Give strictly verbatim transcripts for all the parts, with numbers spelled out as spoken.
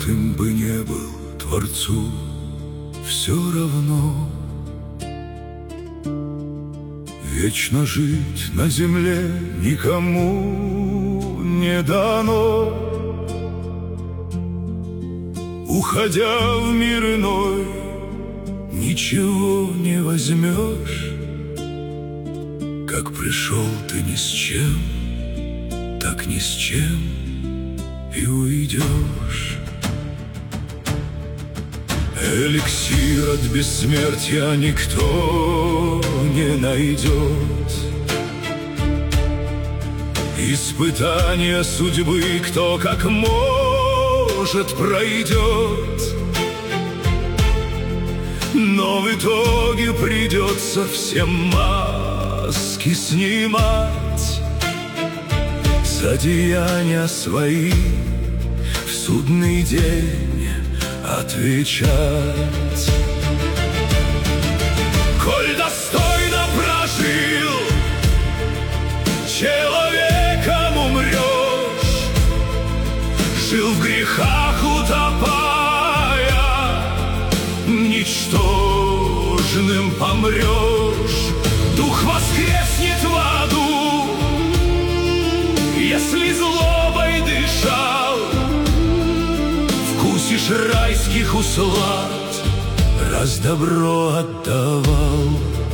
им бы не был, Творцу все равно. Вечно жить на земле никому не дано. Уходя в мир иной, ничего не возьмешь. Как пришел ты ни с чем, так ни с чем и уйдешь. Эликсир от бессмертия никто не найдет. Испытания судьбы кто как может пройдет. Но в итоге придется всем маски снимать, за деяния свои в судный день отвечать. Коль достойно прожил, человеком умрешь. Жил в грехах утопая, ничтожным помрешь. Дух воскреснет в аду, если злобой дышал. Вкусишь райских услад, раз добро отдавал.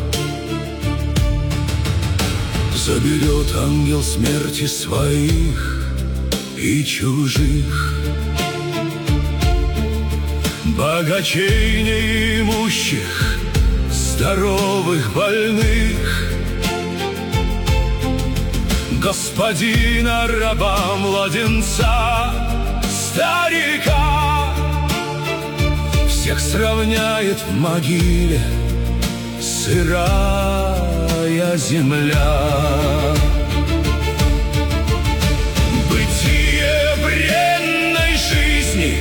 Заберет ангел смерти своих и чужих, богачей неимущих, здоровых, больных, господина, раба, младенца, старика. Всех сравняет в могиле сырая земля. Бытие бренной жизни,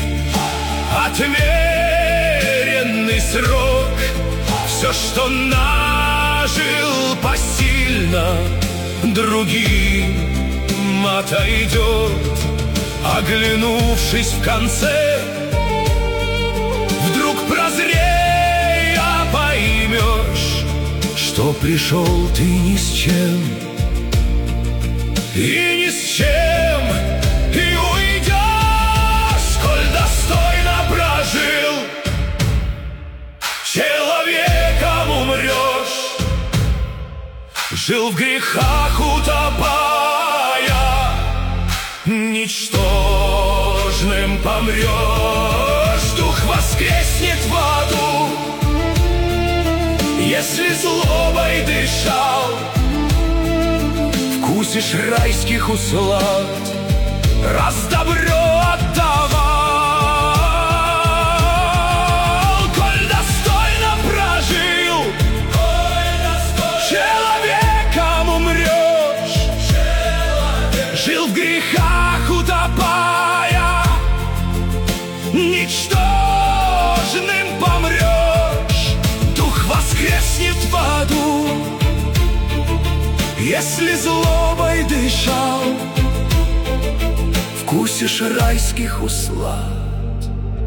отмеренный срок. Все, что нажил посильно, другим отойдет. Оглянувшись в конце, вдруг прозрея поймешь, что пришел ты ни с чем, и ни с чем, и уйдешь, коль достойно прожил. Человеком умрешь. Жил в грехах утопая, ничтожным помрешь. Дух воскреснет в аду, если злобой дышал. Вкусишь райских услад, раз добро отдавал. Коль достойно прожил, человеком умрешь. Жил в грехах утопая, ничтожным помрешь. Дух воскреснет в аду, если злобой дышал. Вкусишь райских услад,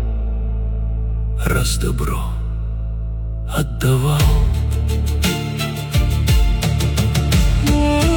раз добро отдавал.